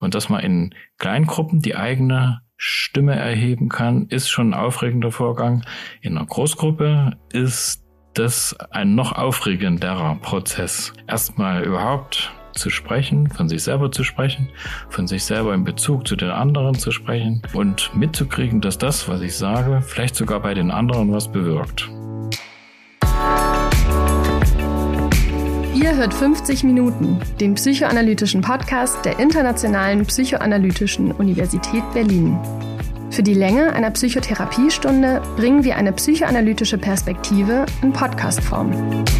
Und dass man in Kleingruppen die eigene Stimme erheben kann, ist schon ein aufregender Vorgang. In einer Großgruppe ist das ein noch aufregenderer Prozess. Erstmal überhaupt zu sprechen, von sich selber zu sprechen, von sich selber in Bezug zu den anderen zu sprechen und mitzukriegen, dass das, was ich sage, vielleicht sogar bei den anderen was bewirkt. Ihr hört 50 Minuten, den psychoanalytischen Podcast der Internationalen Psychoanalytischen Universität Berlin. Für die Länge einer Psychotherapiestunde bringen wir eine psychoanalytische Perspektive in Podcastform.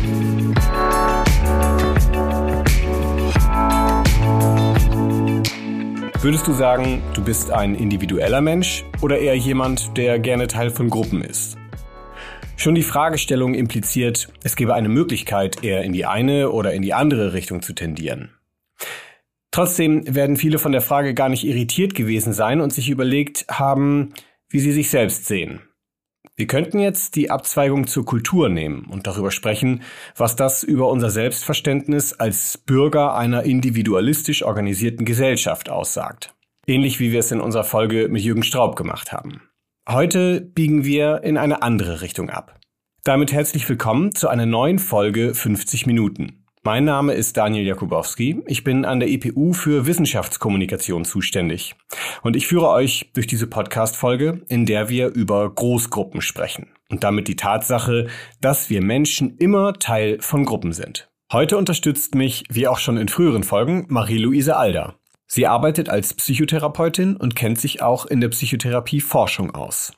Würdest du sagen, du bist ein individueller Mensch oder eher jemand, der gerne Teil von Gruppen ist? Schon die Fragestellung impliziert, es gäbe eine Möglichkeit, eher in die eine oder in die andere Richtung zu tendieren. Trotzdem werden viele von der Frage gar nicht irritiert gewesen sein und sich überlegt haben, wie sie sich selbst sehen. Wir könnten jetzt die Abzweigung zur Kultur nehmen und darüber sprechen, was das über unser Selbstverständnis als Bürger einer individualistisch organisierten Gesellschaft aussagt. Ähnlich wie wir es in unserer Folge mit Jürgen Straub gemacht haben. Heute biegen wir in eine andere Richtung ab. Damit herzlich willkommen zu einer neuen Folge 50 Minuten. Mein Name ist Daniel Jakubowski. Ich bin an der EPU für Wissenschaftskommunikation zuständig. Und ich führe euch durch diese Podcast-Folge, in der wir über Großgruppen sprechen. Und damit die Tatsache, dass wir Menschen immer Teil von Gruppen sind. Heute unterstützt mich, wie auch schon in früheren Folgen, Marie-Louise Alder. Sie arbeitet als Psychotherapeutin und kennt sich auch in der Psychotherapie-Forschung aus.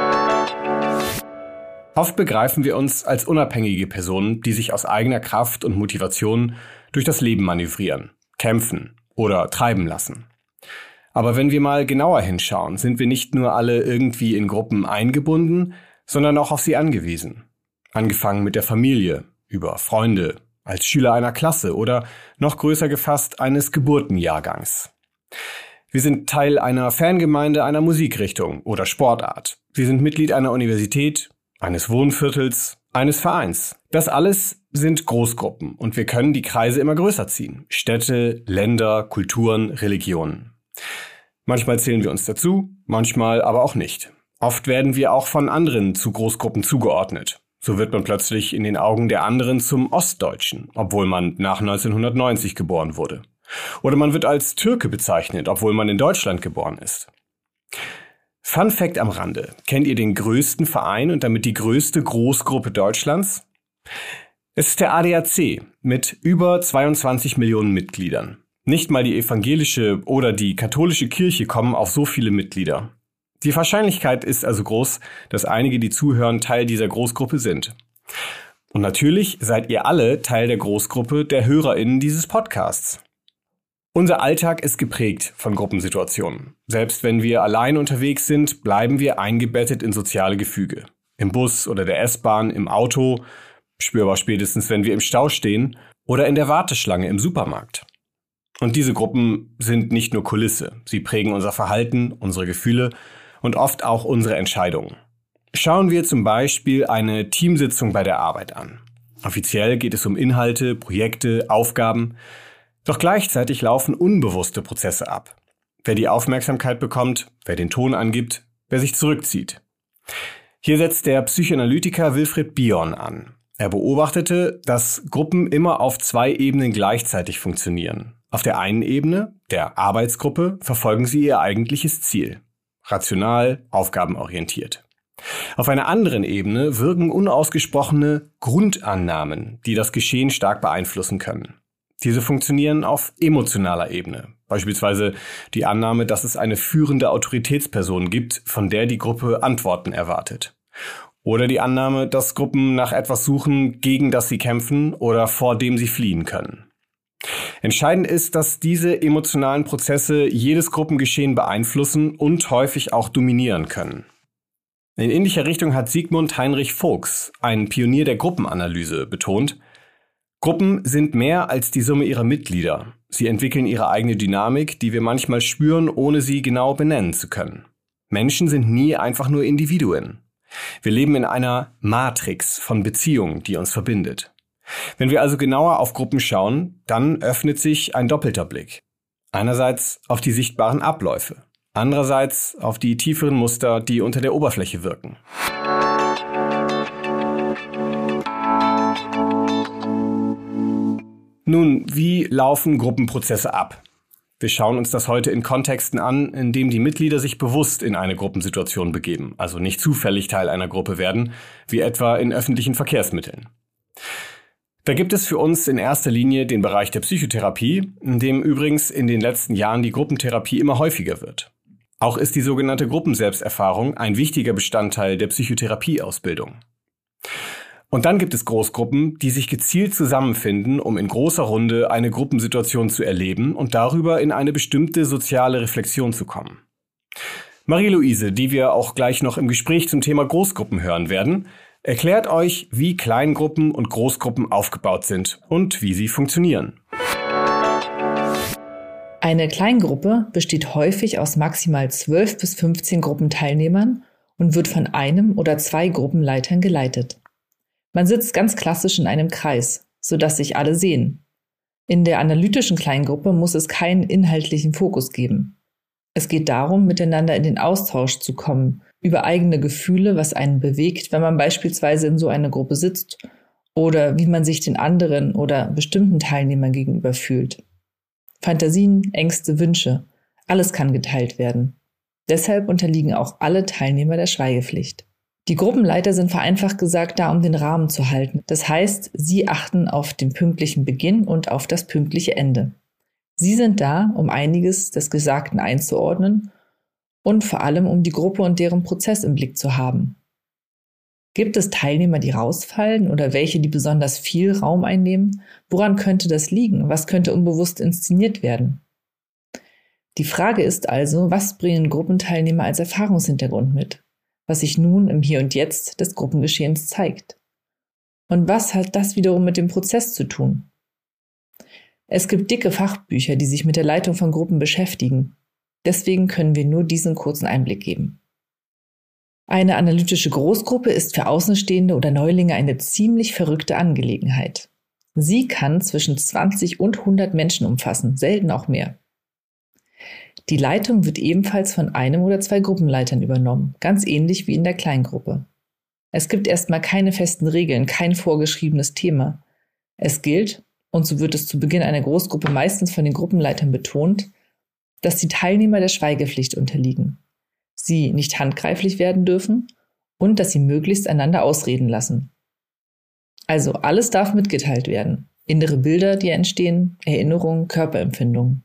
Oft begreifen wir uns als unabhängige Personen, die sich aus eigener Kraft und Motivation durch das Leben manövrieren, kämpfen oder treiben lassen. Aber wenn wir mal genauer hinschauen, sind wir nicht nur alle irgendwie in Gruppen eingebunden, sondern auch auf sie angewiesen. Angefangen mit der Familie, über Freunde, als Schüler einer Klasse oder noch größer gefasst eines Geburtenjahrgangs. Wir sind Teil einer Fangemeinde einer Musikrichtung oder Sportart. Wir sind Mitglied einer Universität, eines Wohnviertels, eines Vereins. Das alles sind Großgruppen und wir können die Kreise immer größer ziehen. Städte, Länder, Kulturen, Religionen. Manchmal zählen wir uns dazu, manchmal aber auch nicht. Oft werden wir auch von anderen zu Großgruppen zugeordnet. So wird man plötzlich in den Augen der anderen zum Ostdeutschen, obwohl man nach 1990 geboren wurde. Oder man wird als Türke bezeichnet, obwohl man in Deutschland geboren ist. Fun Fact am Rande. Kennt ihr den größten Verein und damit die größte Großgruppe Deutschlands? Es ist der ADAC mit über 22 Millionen Mitgliedern. Nicht mal die evangelische oder die katholische Kirche kommen auf so viele Mitglieder. Die Wahrscheinlichkeit ist also groß, dass einige, die zuhören, Teil dieser Großgruppe sind. Und natürlich seid ihr alle Teil der Großgruppe der HörerInnen dieses Podcasts. Unser Alltag ist geprägt von Gruppensituationen. Selbst wenn wir allein unterwegs sind, bleiben wir eingebettet in soziale Gefüge. Im Bus oder der S-Bahn, im Auto, spürbar spätestens, wenn wir im Stau stehen oder in der Warteschlange im Supermarkt. Und diese Gruppen sind nicht nur Kulisse. Sie prägen unser Verhalten, unsere Gefühle und oft auch unsere Entscheidungen. Schauen wir zum Beispiel eine Teamsitzung bei der Arbeit an. Offiziell geht es um Inhalte, Projekte, Aufgaben. Doch gleichzeitig laufen unbewusste Prozesse ab. Wer die Aufmerksamkeit bekommt, wer den Ton angibt, wer sich zurückzieht. Hier setzt der Psychoanalytiker Wilfried Bion an. Er beobachtete, dass Gruppen immer auf zwei Ebenen gleichzeitig funktionieren. Auf der einen Ebene, der Arbeitsgruppe, verfolgen sie ihr eigentliches Ziel. Rational, aufgabenorientiert. Auf einer anderen Ebene wirken unausgesprochene Grundannahmen, die das Geschehen stark beeinflussen können. Diese funktionieren auf emotionaler Ebene. Beispielsweise die Annahme, dass es eine führende Autoritätsperson gibt, von der die Gruppe Antworten erwartet. Oder die Annahme, dass Gruppen nach etwas suchen, gegen das sie kämpfen oder vor dem sie fliehen können. Entscheidend ist, dass diese emotionalen Prozesse jedes Gruppengeschehen beeinflussen und häufig auch dominieren können. In ähnlicher Richtung hat Sigmund Heinrich Fuchs, ein Pionier der Gruppenanalyse, betont: Gruppen sind mehr als die Summe ihrer Mitglieder. Sie entwickeln ihre eigene Dynamik, die wir manchmal spüren, ohne sie genau benennen zu können. Menschen sind nie einfach nur Individuen. Wir leben in einer Matrix von Beziehungen, die uns verbindet. Wenn wir also genauer auf Gruppen schauen, dann öffnet sich ein doppelter Blick. Einerseits auf die sichtbaren Abläufe, andererseits auf die tieferen Muster, die unter der Oberfläche wirken. Nun, wie laufen Gruppenprozesse ab? Wir schauen uns das heute in Kontexten an, in denen die Mitglieder sich bewusst in eine Gruppensituation begeben, also nicht zufällig Teil einer Gruppe werden, wie etwa in öffentlichen Verkehrsmitteln. Da gibt es für uns in erster Linie den Bereich der Psychotherapie, in dem übrigens in den letzten Jahren die Gruppentherapie immer häufiger wird. Auch ist die sogenannte Gruppenselbsterfahrung ein wichtiger Bestandteil der Psychotherapieausbildung. Und dann gibt es Großgruppen, die sich gezielt zusammenfinden, um in großer Runde eine Gruppensituation zu erleben und darüber in eine bestimmte soziale Reflexion zu kommen. Marie-Louise, die wir auch gleich noch im Gespräch zum Thema Großgruppen hören werden, erklärt euch, wie Kleingruppen und Großgruppen aufgebaut sind und wie sie funktionieren. Eine Kleingruppe besteht häufig aus maximal 12 bis 15 Gruppenteilnehmern und wird von einem oder zwei Gruppenleitern geleitet. Man sitzt ganz klassisch in einem Kreis, sodass sich alle sehen. In der analytischen Kleingruppe muss es keinen inhaltlichen Fokus geben. Es geht darum, miteinander in den Austausch zu kommen, über eigene Gefühle, was einen bewegt, wenn man beispielsweise in so einer Gruppe sitzt, oder wie man sich den anderen oder bestimmten Teilnehmern gegenüber fühlt. Fantasien, Ängste, Wünsche, alles kann geteilt werden. Deshalb unterliegen auch alle Teilnehmer der Schweigepflicht. Die Gruppenleiter sind vereinfacht gesagt da, um den Rahmen zu halten. Das heißt, sie achten auf den pünktlichen Beginn und auf das pünktliche Ende. Sie sind da, um einiges des Gesagten einzuordnen und vor allem, um die Gruppe und deren Prozess im Blick zu haben. Gibt es Teilnehmer, die rausfallen oder welche, die besonders viel Raum einnehmen? Woran könnte das liegen? Was könnte unbewusst inszeniert werden? Die Frage ist also, was bringen Gruppenteilnehmer als Erfahrungshintergrund mit, was sich nun im Hier und Jetzt des Gruppengeschehens zeigt? Und was hat das wiederum mit dem Prozess zu tun? Es gibt dicke Fachbücher, die sich mit der Leitung von Gruppen beschäftigen. Deswegen können wir nur diesen kurzen Einblick geben. Eine analytische Großgruppe ist für Außenstehende oder Neulinge eine ziemlich verrückte Angelegenheit. Sie kann zwischen 20 und 100 Menschen umfassen, selten auch mehr. Die Leitung wird ebenfalls von einem oder zwei Gruppenleitern übernommen, ganz ähnlich wie in der Kleingruppe. Es gibt erstmal keine festen Regeln, kein vorgeschriebenes Thema. Es gilt, und so wird es zu Beginn einer Großgruppe meistens von den Gruppenleitern betont, dass die Teilnehmer der Schweigepflicht unterliegen, sie nicht handgreiflich werden dürfen und dass sie möglichst einander ausreden lassen. Also alles darf mitgeteilt werden. Innere Bilder, die entstehen, Erinnerungen, Körperempfindungen.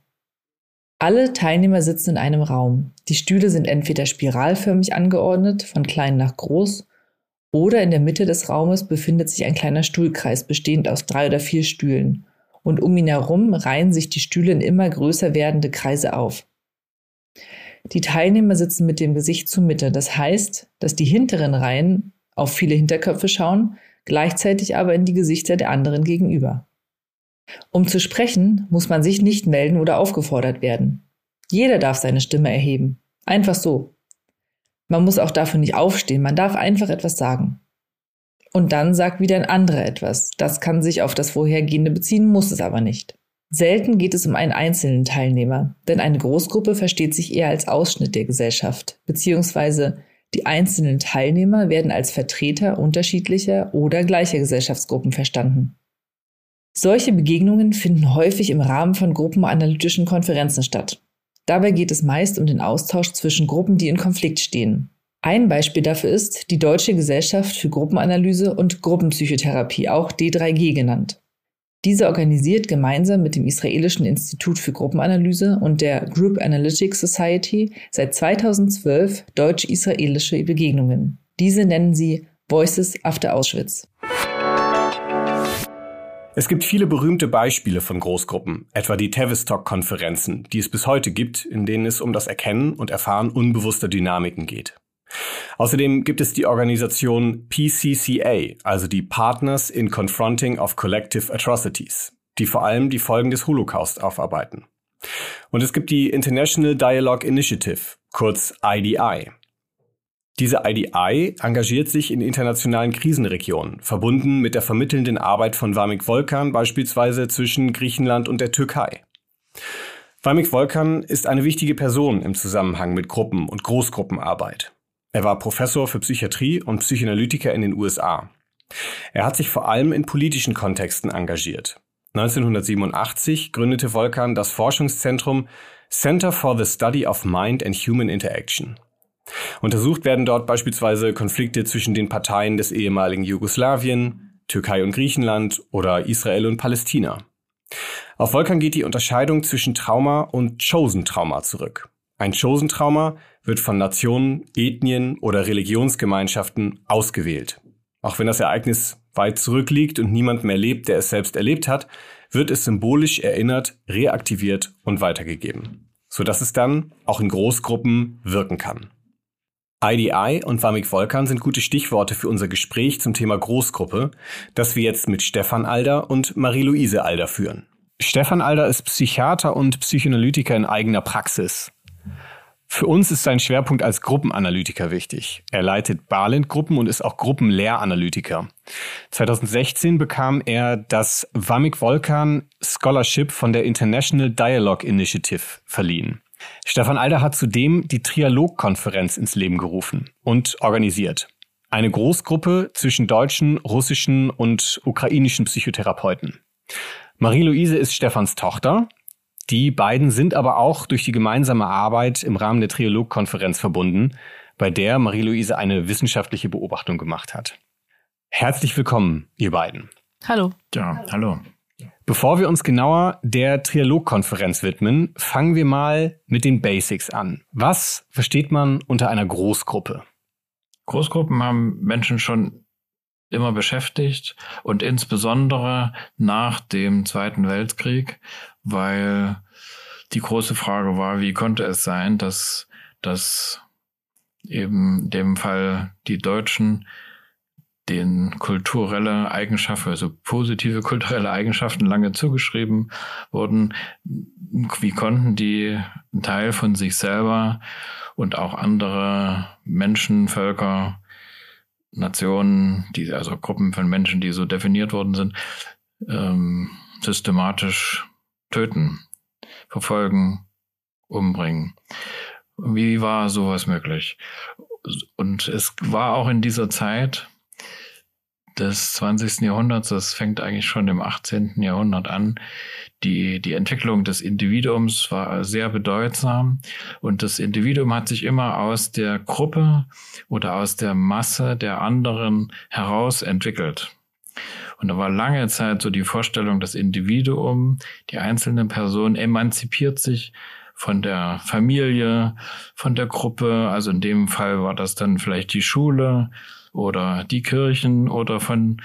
Alle Teilnehmer sitzen in einem Raum. Die Stühle sind entweder spiralförmig angeordnet, von klein nach groß, oder in der Mitte des Raumes befindet sich ein kleiner Stuhlkreis, bestehend aus 3 oder 4 Stühlen. Und um ihn herum reihen sich die Stühle in immer größer werdende Kreise auf. Die Teilnehmer sitzen mit dem Gesicht zur Mitte. Das heißt, dass die hinteren Reihen auf viele Hinterköpfe schauen, gleichzeitig aber in die Gesichter der anderen gegenüber. Um zu sprechen, muss man sich nicht melden oder aufgefordert werden. Jeder darf seine Stimme erheben. Einfach so. Man muss auch dafür nicht aufstehen, man darf einfach etwas sagen. Und dann sagt wieder ein anderer etwas. Das kann sich auf das Vorhergehende beziehen, muss es aber nicht. Selten geht es um einen einzelnen Teilnehmer, denn eine Großgruppe versteht sich eher als Ausschnitt der Gesellschaft, beziehungsweise die einzelnen Teilnehmer werden als Vertreter unterschiedlicher oder gleicher Gesellschaftsgruppen verstanden. Solche Begegnungen finden häufig im Rahmen von gruppenanalytischen Konferenzen statt. Dabei geht es meist um den Austausch zwischen Gruppen, die in Konflikt stehen. Ein Beispiel dafür ist die Deutsche Gesellschaft für Gruppenanalyse und Gruppenpsychotherapie, auch D3G genannt. Diese organisiert gemeinsam mit dem Israelischen Institut für Gruppenanalyse und der Group Analytics Society seit 2012 deutsch-israelische Begegnungen. Diese nennen sie Voices After Auschwitz. Es gibt viele berühmte Beispiele von Großgruppen, etwa die Tavistock-Konferenzen, die es bis heute gibt, in denen es um das Erkennen und Erfahren unbewusster Dynamiken geht. Außerdem gibt es die Organisation PCCA, also die Partners in Confronting of Collective Atrocities, die vor allem die Folgen des Holocaust aufarbeiten. Und es gibt die International Dialogue Initiative, kurz IDI. Diese IDI engagiert sich in internationalen Krisenregionen, verbunden mit der vermittelnden Arbeit von Vamik Volkan beispielsweise zwischen Griechenland und der Türkei. Vamik Volkan ist eine wichtige Person im Zusammenhang mit Gruppen- und Großgruppenarbeit. Er war Professor für Psychiatrie und Psychoanalytiker in den USA. Er hat sich vor allem in politischen Kontexten engagiert. 1987 gründete Volkan das Forschungszentrum Center for the Study of Mind and Human Interaction. Untersucht werden dort beispielsweise Konflikte zwischen den Parteien des ehemaligen Jugoslawien, Türkei und Griechenland oder Israel und Palästina. Auf Volkan geht die Unterscheidung zwischen Trauma und Chosen-Trauma zurück. Ein Chosen-Trauma wird von Nationen, Ethnien oder Religionsgemeinschaften ausgewählt. Auch wenn das Ereignis weit zurückliegt und niemand mehr lebt, der es selbst erlebt hat, wird es symbolisch erinnert, reaktiviert und weitergegeben, sodass es dann auch in Großgruppen wirken kann. IDI und Vamik Volkan sind gute Stichworte für unser Gespräch zum Thema Großgruppe, das wir jetzt mit Stefan Alder und Marie-Louise Alder führen. Stefan Alder ist Psychiater und Psychoanalytiker in eigener Praxis. Für uns ist sein Schwerpunkt als Gruppenanalytiker wichtig. Er leitet Balint-Gruppen und ist auch Gruppenlehranalytiker. 2016 bekam er das Vamik Volkan Scholarship von der International Dialogue Initiative verliehen. Stefan Alder hat zudem die Trialog-Konferenz ins Leben gerufen und organisiert. Eine Großgruppe zwischen deutschen, russischen und ukrainischen Psychotherapeuten. Marie-Louise ist Stefans Tochter. Die beiden sind aber auch durch die gemeinsame Arbeit im Rahmen der Trialog-Konferenz verbunden, bei der Marie-Louise eine wissenschaftliche Beobachtung gemacht hat. Herzlich willkommen, ihr beiden. Hallo. Ja, hallo. Bevor wir uns genauer der Trialog-Konferenz widmen, fangen wir mal mit den Basics an. Was versteht man unter einer Großgruppe? Großgruppen haben Menschen schon immer beschäftigt und insbesondere nach dem Zweiten Weltkrieg, weil die große Frage war, wie konnte es sein, dass eben in dem Fall die Deutschen den kulturelle Eigenschaften, also positive kulturelle Eigenschaften lange zugeschrieben wurden. Wie konnten die einen Teil von sich selber und auch andere Menschen, Völker, Nationen, also Gruppen von Menschen, die so definiert worden sind, systematisch töten, verfolgen, umbringen. Wie war sowas möglich? Und es war auch in dieser Zeit des 20. Jahrhunderts, das fängt eigentlich schon im 18. Jahrhundert an, die Entwicklung des Individuums war sehr bedeutsam und das Individuum hat sich immer aus der Gruppe oder aus der Masse der anderen heraus entwickelt. Und da war lange Zeit so die Vorstellung, das Individuum, die einzelne Person emanzipiert sich von der Familie, von der Gruppe, also in dem Fall war das dann vielleicht die Schule oder die Kirchen oder von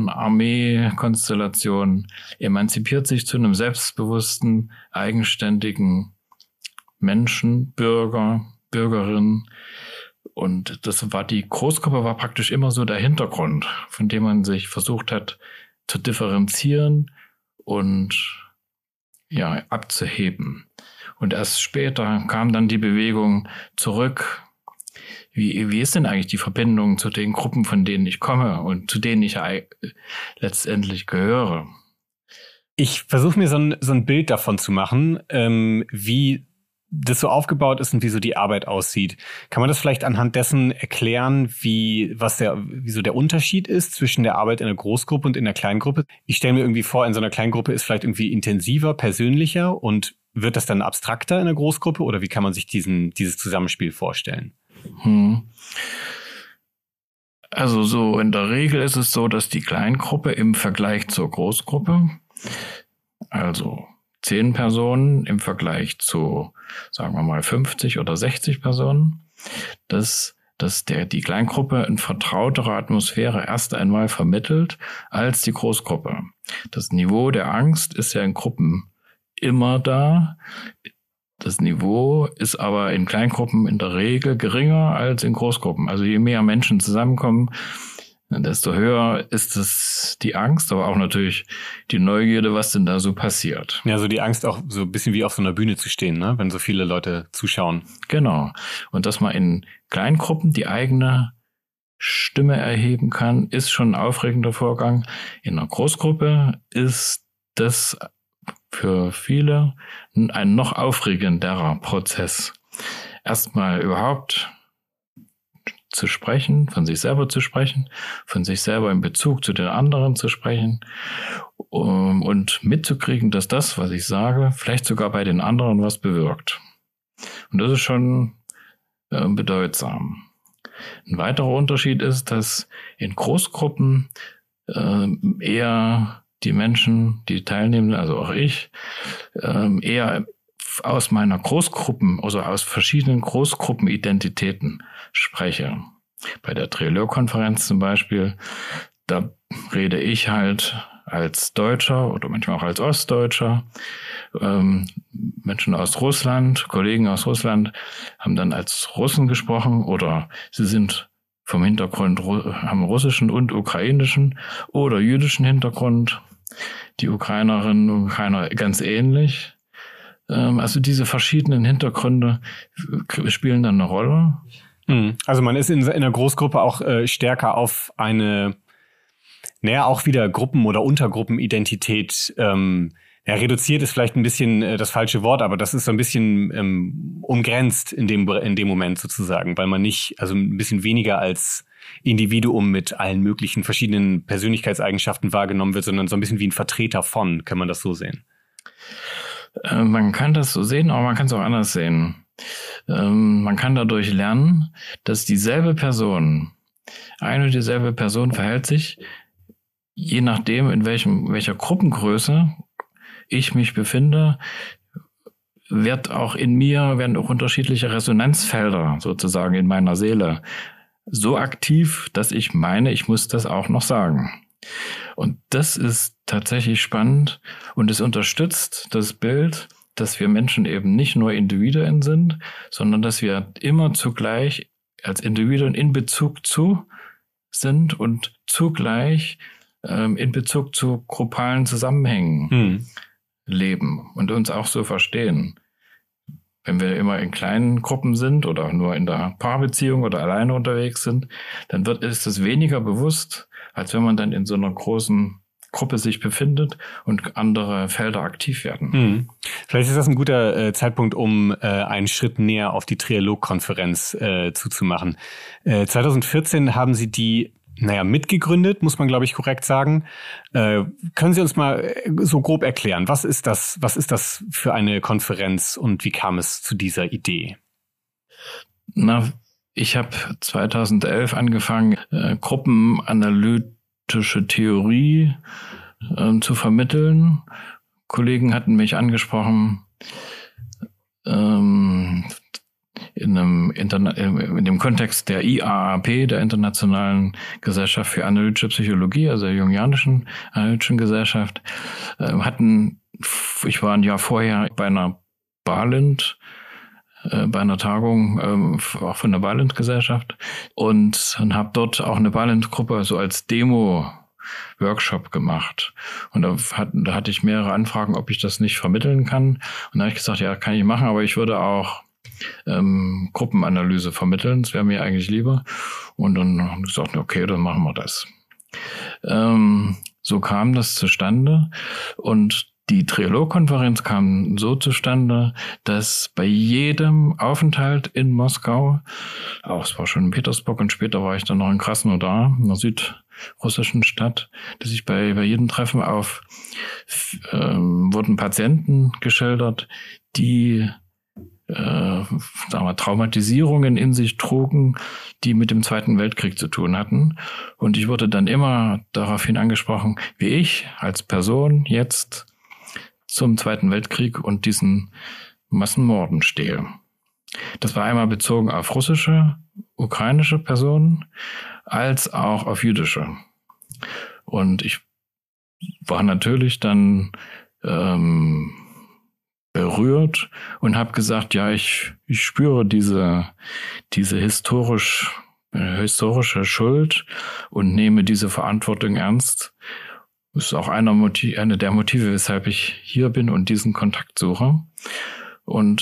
Armeekonstellationen, emanzipiert sich zu einem selbstbewussten, eigenständigen Menschen, Bürger, Bürgerin. Und die Großgruppe war praktisch immer so der Hintergrund, von dem man sich versucht hat zu differenzieren und ja, abzuheben. Und erst später kam dann die Bewegung zurück. Wie ist denn eigentlich die Verbindung zu den Gruppen, von denen ich komme und zu denen ich letztendlich gehöre? Ich versuche mir so ein Bild davon zu machen, wie das so aufgebaut ist und wie so die Arbeit aussieht. Kann man das vielleicht anhand dessen erklären, wie so der Unterschied ist zwischen der Arbeit in einer Großgruppe und in einer Kleingruppe? Ich stelle mir irgendwie vor, in so einer Kleingruppe ist vielleicht irgendwie intensiver, persönlicher und wird das dann abstrakter in einer Großgruppe oder wie kann man sich dieses Zusammenspiel vorstellen? Also so in der Regel ist es so, dass die Kleingruppe im Vergleich zur Großgruppe, also 10 Personen im Vergleich zu, sagen wir mal, 50 oder 60 Personen, dass die Kleingruppe eine vertrautere Atmosphäre erst einmal vermittelt als die Großgruppe. Das Niveau der Angst ist ja in Gruppen immer da. Das Niveau ist aber in Kleingruppen in der Regel geringer als in Großgruppen. Also je mehr Menschen zusammenkommen, desto höher ist es die Angst, aber auch natürlich die Neugierde, was denn da so passiert. Ja, so die Angst auch so ein bisschen wie auf so einer Bühne zu stehen, ne? Wenn so viele Leute zuschauen. Genau. Und dass man in Kleingruppen die eigene Stimme erheben kann, ist schon ein aufregender Vorgang. In einer Großgruppe ist das für viele ein noch aufregenderer Prozess. Erstmal überhaupt zu sprechen, von sich selber zu sprechen, von sich selber in Bezug zu den anderen zu sprechen und mitzukriegen, dass das, was ich sage, vielleicht sogar bei den anderen was bewirkt. Und das ist schon bedeutsam. Ein weiterer Unterschied ist, dass in Großgruppen eher die Menschen, die teilnehmen, also auch ich, eher aus meiner Großgruppen, also aus verschiedenen Großgruppenidentitäten spreche. Bei der Trialog-Konferenz zum Beispiel, da rede ich halt als Deutscher oder manchmal auch als Ostdeutscher. Menschen aus Russland, Kollegen aus Russland haben dann als Russen gesprochen oder sie sind vom Hintergrund, haben russischen und ukrainischen oder jüdischen Hintergrund. Die Ukrainerinnen und Ukrainer ganz ähnlich. Also diese verschiedenen Hintergründe spielen dann eine Rolle. Also man ist in einer Großgruppe auch stärker auf eine, auch wieder Gruppen- oder Untergruppenidentität. Reduziert ist vielleicht ein bisschen das falsche Wort, aber das ist so ein bisschen umgrenzt in dem Moment sozusagen, weil man nicht, also ein bisschen weniger als Individuum mit allen möglichen verschiedenen Persönlichkeitseigenschaften wahrgenommen wird, sondern so ein bisschen wie ein Vertreter von, kann man das so sehen? Man kann das so sehen, aber man kann es auch anders sehen. Man kann dadurch lernen, dass dieselbe Person, eine und dieselbe Person verhält sich, je nachdem, in welcher Gruppengröße ich mich befinde, werden auch unterschiedliche Resonanzfelder sozusagen in meiner Seele so aktiv, dass ich meine, ich muss das auch noch sagen. Und das ist tatsächlich spannend und es unterstützt das Bild, dass wir Menschen eben nicht nur Individuen sind, sondern dass wir immer zugleich als Individuen in Bezug zu sind und zugleich in Bezug zu gruppalen Zusammenhängen leben und uns auch so verstehen. Wenn wir immer in kleinen Gruppen sind oder nur in der Paarbeziehung oder alleine unterwegs sind, dann ist es weniger bewusst, als wenn man dann in so einer großen Gruppe sich befindet und andere Felder aktiv werden. Vielleicht ist das ein guter Zeitpunkt, um einen Schritt näher auf die Trialog-Konferenz zuzumachen. 2014 haben Sie die mitgegründet, muss man, glaube ich, korrekt sagen. Können Sie uns mal so grob erklären, was ist das für eine Konferenz und wie kam es zu dieser Idee? Ich habe 2011 angefangen, gruppenanalytische Theorie zu vermitteln. Kollegen hatten mich angesprochen, in dem Kontext der IAAP, der Internationalen Gesellschaft für Analytische Psychologie, also der Jungianischen Analytischen Gesellschaft, ich war ein Jahr vorher bei einer Tagung auch von der Balint-Gesellschaft und habe dort auch eine Balint-Gruppe so als Demo-Workshop gemacht. Und da hatte ich mehrere Anfragen, ob ich das nicht vermitteln kann. Und da habe ich gesagt, ja, kann ich machen, aber ich würde auch Gruppenanalyse vermitteln. Das wäre mir eigentlich lieber. Und dann haben wir gesagt, okay, dann machen wir das. So kam das zustande. Und die Trialog-Konferenz kam so zustande, dass bei jedem Aufenthalt in Moskau, es war schon in Petersburg und später war ich dann noch in Krasnodar, einer südrussischen Stadt, dass ich bei jedem Treffen wurden Patienten geschildert, die Traumatisierungen in sich trugen, die mit dem Zweiten Weltkrieg zu tun hatten. Und ich wurde dann immer daraufhin angesprochen, wie ich als Person jetzt zum Zweiten Weltkrieg und diesen Massenmorden stehe. Das war einmal bezogen auf russische, ukrainische Personen, als auch auf jüdische. Und ich war natürlich dann berührt und habe gesagt, ja, ich spüre diese historische Schuld und nehme diese Verantwortung ernst. Das ist auch eine der Motive, weshalb ich hier bin und diesen Kontakt suche. Und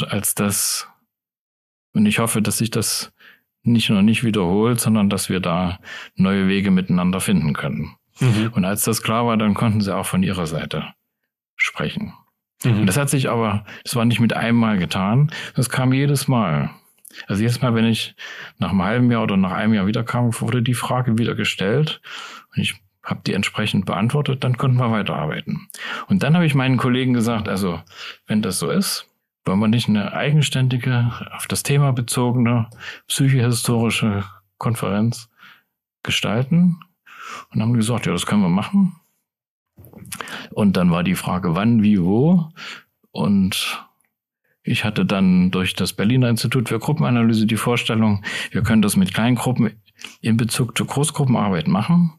ich hoffe, dass sich das nicht wiederholt, sondern dass wir da neue Wege miteinander finden können. Und als das klar war, dann konnten sie auch von ihrer Seite sprechen. Und das hat sich aber, das war nicht mit einem Mal getan, das kam jedes Mal. Also jedes Mal, wenn ich nach einem halben Jahr oder nach einem Jahr wiederkam, wurde die Frage wieder gestellt und ich habe die entsprechend beantwortet, dann konnten wir weiterarbeiten. Und dann habe ich meinen Kollegen gesagt, also wenn das so ist, wollen wir nicht eine eigenständige, auf das Thema bezogene, psychohistorische Konferenz gestalten? Und haben gesagt, ja, das können wir machen. Und dann war die Frage, wann, wie, wo. Und ich hatte dann durch das Berliner Institut für Gruppenanalyse die Vorstellung, wir können das mit Kleingruppen in Bezug zur Großgruppenarbeit machen,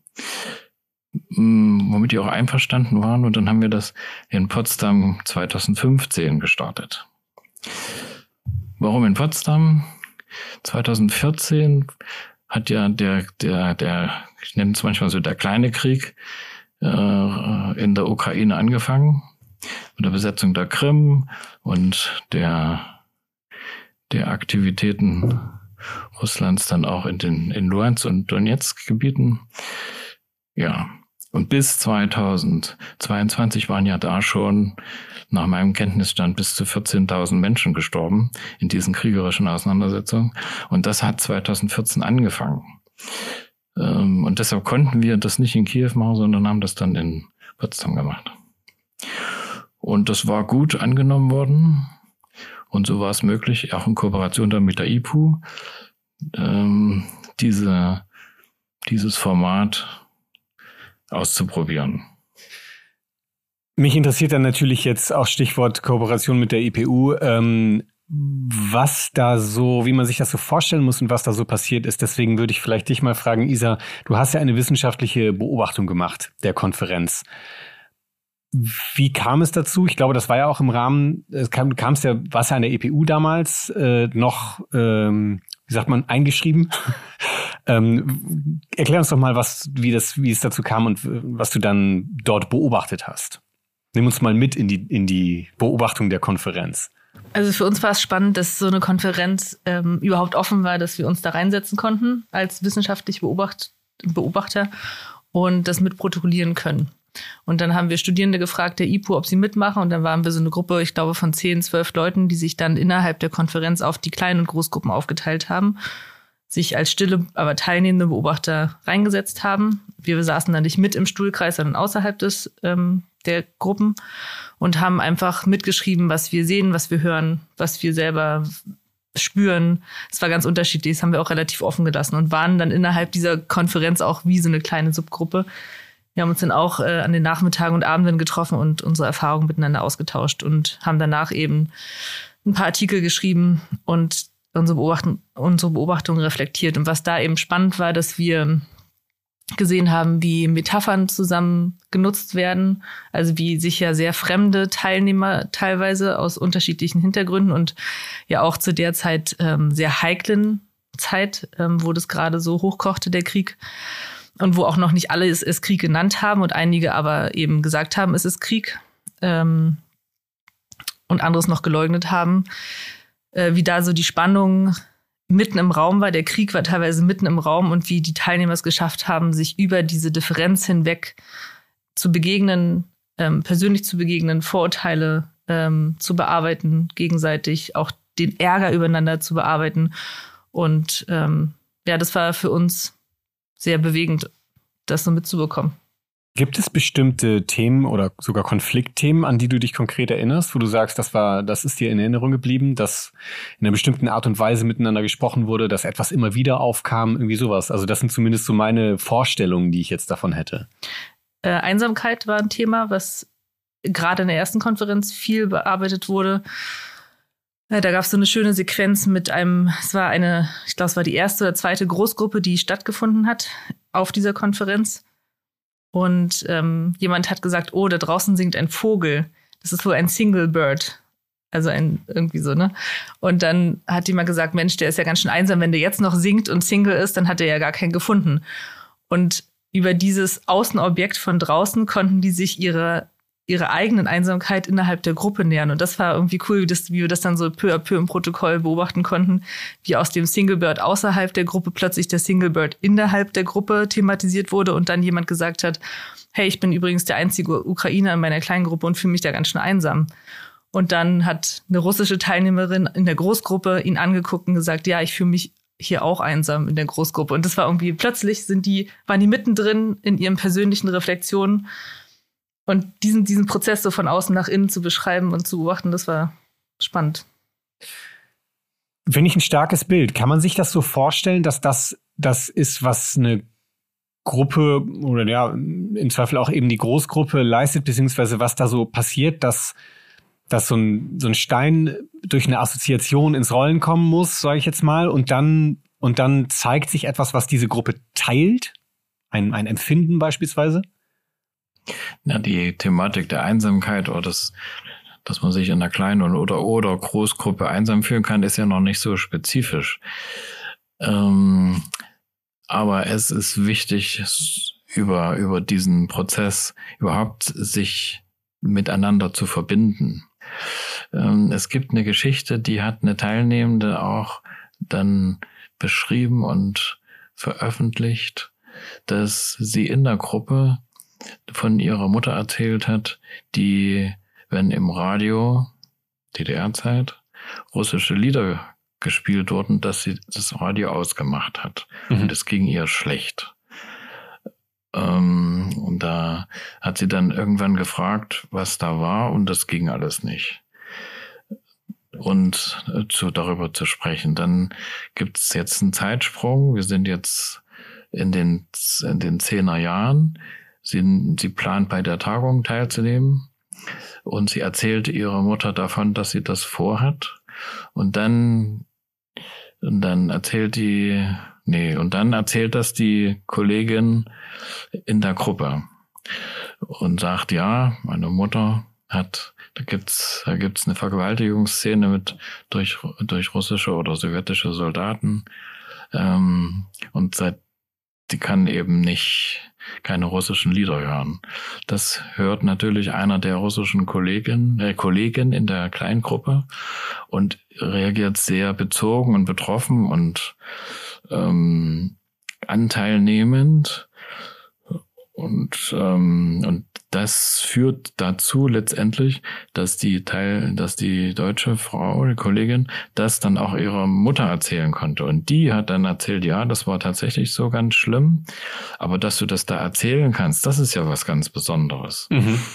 womit die auch einverstanden waren. Und dann haben wir das in Potsdam 2015 gestartet. Warum in Potsdam? 2014 hat ja der ich nenne es manchmal so der kleine Krieg in der Ukraine angefangen, mit der Besetzung der Krim und der Aktivitäten Russlands dann auch in Luhansk und Donetsk-Gebieten. Ja, und bis 2022 waren ja da schon nach meinem Kenntnisstand bis zu 14.000 Menschen gestorben in diesen kriegerischen Auseinandersetzungen. Und das hat 2014 angefangen. Und deshalb konnten wir das nicht in Kiew machen, sondern haben das dann in Potsdam gemacht. Und das war gut angenommen worden. Und so war es möglich, auch in Kooperation dann mit der IPU, dieses Format auszuprobieren. Mich interessiert dann natürlich jetzt auch Stichwort Kooperation mit der IPU, was da so, wie man sich das so vorstellen muss und was da so passiert ist. Deswegen würde ich vielleicht dich mal fragen, Isa, du hast ja eine wissenschaftliche Beobachtung gemacht der Konferenz. Wie kam es dazu? Ich glaube, das war ja auch im Rahmen, war es ja an der EPU damals noch, wie sagt man, eingeschrieben. Erklär uns doch mal, wie es dazu kam und was du dann dort beobachtet hast. Nimm uns mal mit in die Beobachtung der Konferenz. Also für uns war es spannend, dass so eine Konferenz überhaupt offen war, dass wir uns da reinsetzen konnten als wissenschaftliche Beobachter und das mit protokollieren können. Und dann haben wir Studierende gefragt, der IPU, ob sie mitmachen. Und dann waren wir so eine Gruppe, ich glaube, von 10, 12 Leuten, die sich dann innerhalb der Konferenz auf die Klein- und Großgruppen aufgeteilt haben, sich als stille, aber teilnehmende Beobachter reingesetzt haben. Wir saßen dann nicht mit im Stuhlkreis, sondern außerhalb der Gruppen und haben einfach mitgeschrieben, was wir sehen, was wir hören, was wir selber spüren. Es war ganz unterschiedlich, das haben wir auch relativ offen gelassen und waren dann innerhalb dieser Konferenz auch wie so eine kleine Subgruppe. Wir haben uns dann auch an den Nachmittagen und Abenden getroffen und unsere Erfahrungen miteinander ausgetauscht und haben danach eben ein paar Artikel geschrieben und unsere Beobachtungen reflektiert. Und was da eben spannend war, dass wir gesehen haben, wie Metaphern zusammen genutzt werden, also wie sich ja sehr fremde Teilnehmer teilweise aus unterschiedlichen Hintergründen und ja auch zu der Zeit sehr heiklen Zeit, wo das gerade so hochkochte, der Krieg, und wo auch noch nicht alle es Krieg genannt haben und einige aber eben gesagt haben, es ist Krieg und anderes noch geleugnet haben, wie da so die Spannung mitten im Raum war. Der Krieg war teilweise mitten im Raum und wie die Teilnehmer es geschafft haben, sich über diese Differenz hinweg zu begegnen, persönlich zu begegnen, Vorurteile zu bearbeiten, gegenseitig auch den Ärger übereinander zu bearbeiten. Und das war für uns sehr bewegend, das so mitzubekommen. Gibt es bestimmte Themen oder sogar Konfliktthemen, an die du dich konkret erinnerst, wo du sagst, das ist dir in Erinnerung geblieben, dass in einer bestimmten Art und Weise miteinander gesprochen wurde, dass etwas immer wieder aufkam, irgendwie sowas? Also das sind zumindest so meine Vorstellungen, die ich jetzt davon hätte. Einsamkeit war ein Thema, was gerade in der ersten Konferenz viel bearbeitet wurde. Da gab es so eine schöne Sequenz mit es war die erste oder zweite Großgruppe, die stattgefunden hat auf dieser Konferenz. Und jemand hat gesagt, oh, da draußen singt ein Vogel. Das ist wohl ein Single Bird. Also irgendwie so, ne? Und dann hat jemand gesagt, Mensch, der ist ja ganz schön einsam, wenn der jetzt noch singt und Single ist, dann hat er ja gar keinen gefunden. Und über dieses Außenobjekt von draußen konnten die sich ihre ihrer eigenen Einsamkeit innerhalb der Gruppe nähern. Und das war irgendwie cool, wie wir das dann so peu à peu im Protokoll beobachten konnten, wie aus dem Singlebird außerhalb der Gruppe plötzlich der Singlebird innerhalb der Gruppe thematisiert wurde und dann jemand gesagt hat, hey, ich bin übrigens der einzige Ukrainer in meiner kleinen Gruppe und fühle mich da ganz schön einsam. Und dann hat eine russische Teilnehmerin in der Großgruppe ihn angeguckt und gesagt, ja, ich fühle mich hier auch einsam in der Großgruppe. Und das war irgendwie, plötzlich waren die mittendrin in ihren persönlichen Reflexionen. Und diesen Prozess so von außen nach innen zu beschreiben und zu beobachten, das war spannend. Finde ich ein starkes Bild. Kann man sich das so vorstellen, dass das ist, was eine Gruppe oder ja, im Zweifel auch eben die Großgruppe leistet, beziehungsweise was da so passiert, dass so ein Stein durch eine Assoziation ins Rollen kommen muss, sage ich jetzt mal, und dann zeigt sich etwas, was diese Gruppe teilt? Ein Empfinden beispielsweise? Ja, die Thematik der Einsamkeit oder dass man sich in einer kleinen oder Großgruppe einsam fühlen kann, ist ja noch nicht so spezifisch. Aber es ist wichtig, über diesen Prozess überhaupt sich miteinander zu verbinden. Es gibt eine Geschichte, die hat eine Teilnehmende auch dann beschrieben und veröffentlicht, dass sie in der Gruppe von ihrer Mutter erzählt hat, die, wenn im Radio, DDR-Zeit, russische Lieder gespielt wurden, dass sie das Radio ausgemacht hat. Und es ging ihr schlecht. Und da hat sie dann irgendwann gefragt, was da war, und das ging alles nicht. Und darüber zu sprechen. Dann gibt es jetzt einen Zeitsprung. Wir sind jetzt in den 10er Jahren. Sie plant, bei der Tagung teilzunehmen. Und sie erzählte ihrer Mutter davon, dass sie das vorhat. Und dann erzählt das die Kollegin in der Gruppe und sagt, ja, meine Mutter da gibt's eine Vergewaltigungsszene durch russische oder sowjetische Soldaten, und die kann eben keine russischen Lieder hören. Das hört natürlich einer der russischen Kollegen in der Kleingruppe und reagiert sehr bezogen und betroffen und anteilnehmend. Und das führt dazu letztendlich, dass die deutsche Frau, die Kollegin, das dann auch ihrer Mutter erzählen konnte. Und die hat dann erzählt, ja, das war tatsächlich so ganz schlimm. Aber dass du das da erzählen kannst, das ist ja was ganz Besonderes.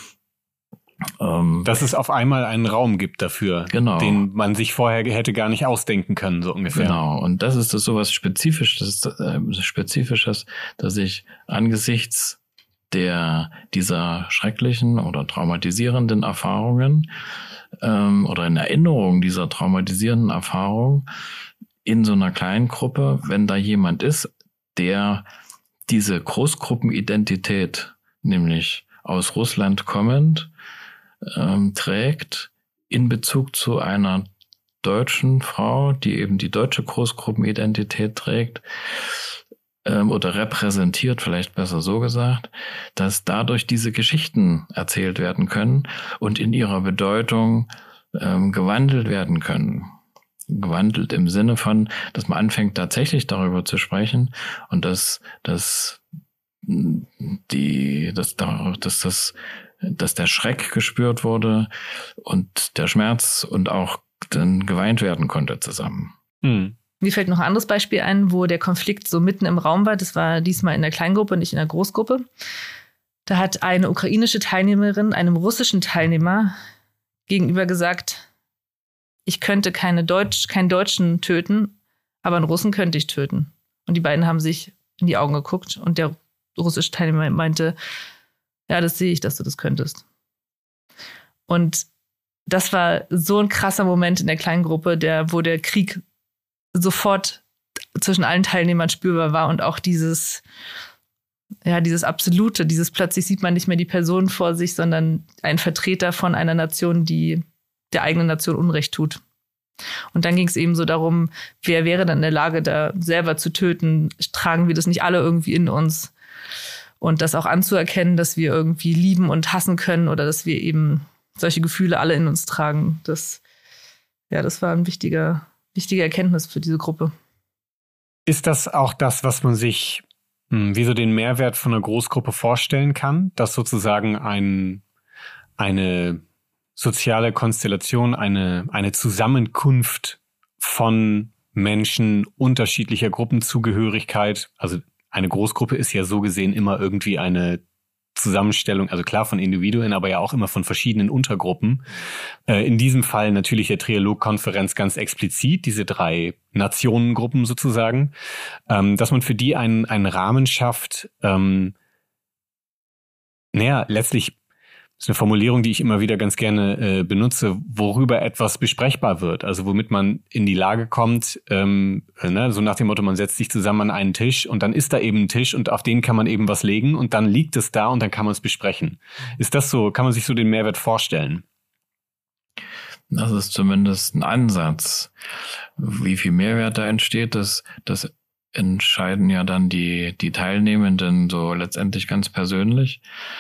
Dass es auf einmal einen Raum gibt dafür, genau, den man sich vorher hätte gar nicht ausdenken können, so ungefähr. Genau, und das ist so was Spezifisches, dass ich angesichts dieser schrecklichen oder traumatisierenden Erfahrungen oder in Erinnerung dieser traumatisierenden Erfahrung in so einer kleinen Gruppe, wenn da jemand ist, der diese Großgruppenidentität, nämlich aus Russland kommend, trägt in Bezug zu einer deutschen Frau, die eben die deutsche Großgruppenidentität trägt, oder repräsentiert, vielleicht besser so gesagt, dass dadurch diese Geschichten erzählt werden können und in ihrer Bedeutung gewandelt werden können. Gewandelt im Sinne von, dass man anfängt tatsächlich darüber zu sprechen und dass der Schreck gespürt wurde und der Schmerz und auch dann geweint werden konnte zusammen. Mir fällt noch ein anderes Beispiel ein, wo der Konflikt so mitten im Raum war. Das war diesmal in der Kleingruppe, nicht in der Großgruppe. Da hat eine ukrainische Teilnehmerin einem russischen Teilnehmer gegenüber gesagt, ich könnte keinen Deutschen töten, aber einen Russen könnte ich töten. Und die beiden haben sich in die Augen geguckt und der russische Teilnehmer meinte, ja, das sehe ich, dass du das könntest. Und das war so ein krasser Moment in der Kleingruppe, wo der Krieg sofort zwischen allen Teilnehmern spürbar war und auch dieses Absolute, plötzlich sieht man nicht mehr die Person vor sich, sondern einen Vertreter von einer Nation, die der eigenen Nation Unrecht tut. Und dann ging es eben so darum, wer wäre dann in der Lage, da selber zu töten? Tragen wir das nicht alle irgendwie in uns? Und das auch anzuerkennen, dass wir irgendwie lieben und hassen können oder dass wir eben solche Gefühle alle in uns tragen. Das war ein wichtige Erkenntnis für diese Gruppe. Ist das auch das, was man sich wie so den Mehrwert von einer Großgruppe vorstellen kann? Dass sozusagen eine soziale Konstellation, eine Zusammenkunft von Menschen unterschiedlicher Gruppenzugehörigkeit, also eine Großgruppe ist ja so gesehen immer irgendwie eine Zusammenstellung, also klar von Individuen, aber ja auch immer von verschiedenen Untergruppen. In diesem Fall natürlich der Trialogkonferenz ganz explizit, diese 3 Nationengruppen sozusagen, dass man für die einen Rahmen schafft, letztlich ist eine Formulierung, die ich immer wieder ganz gerne benutze, worüber etwas besprechbar wird. Also womit man in die Lage kommt, so nach dem Motto, man setzt sich zusammen an einen Tisch und dann ist da eben ein Tisch und auf den kann man eben was legen und dann liegt es da und dann kann man es besprechen. Ist das so, kann man sich so den Mehrwert vorstellen? Das ist zumindest ein Ansatz. Wie viel Mehrwert da entsteht, das entscheiden ja dann die Teilnehmenden so letztendlich ganz persönlich.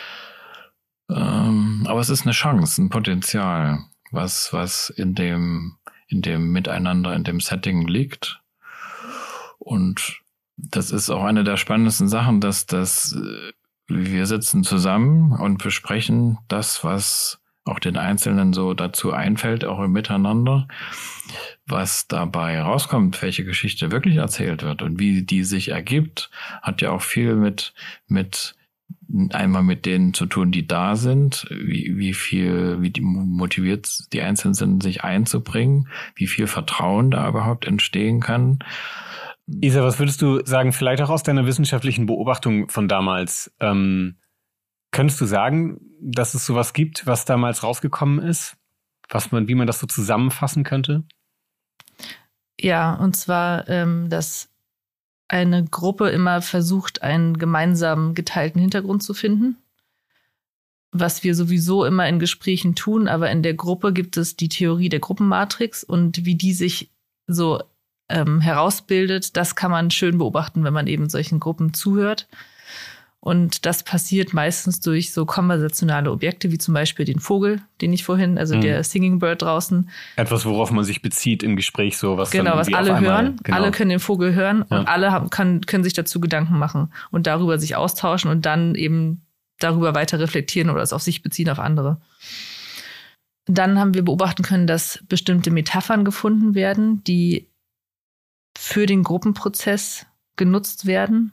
Aber es ist eine Chance, ein Potenzial, was in dem Miteinander, in dem Setting liegt. Und das ist auch eine der spannendsten Sachen, dass wir sitzen zusammen und besprechen das, was auch den Einzelnen so dazu einfällt, auch im Miteinander. Was dabei rauskommt, welche Geschichte wirklich erzählt wird und wie die sich ergibt, hat ja auch viel mit einmal mit denen zu tun, die da sind, wie die motiviert die Einzelnen sind, sich einzubringen, wie viel Vertrauen da überhaupt entstehen kann. Isa, was würdest du sagen, vielleicht auch aus deiner wissenschaftlichen Beobachtung von damals, könntest du sagen, dass es sowas gibt, was damals rausgekommen ist, wie man das so zusammenfassen könnte? Ja, und zwar, dass eine Gruppe immer versucht, einen gemeinsam geteilten Hintergrund zu finden, was wir sowieso immer in Gesprächen tun, aber in der Gruppe gibt es die Theorie der Gruppenmatrix und wie die sich so herausbildet, das kann man schön beobachten, wenn man eben solchen Gruppen zuhört. Und das passiert meistens durch so konversationale Objekte, wie zum Beispiel den Vogel, den ich vorhin, also der Singing Bird draußen. Etwas, worauf man sich bezieht im Gespräch, so was genau, dann was alle hören. Genau. Alle können den Vogel hören und alle können sich dazu Gedanken machen und darüber sich austauschen und dann eben darüber weiter reflektieren oder es auf sich beziehen, auf andere. Dann haben wir beobachten können, dass bestimmte Metaphern gefunden werden, die für den Gruppenprozess genutzt werden.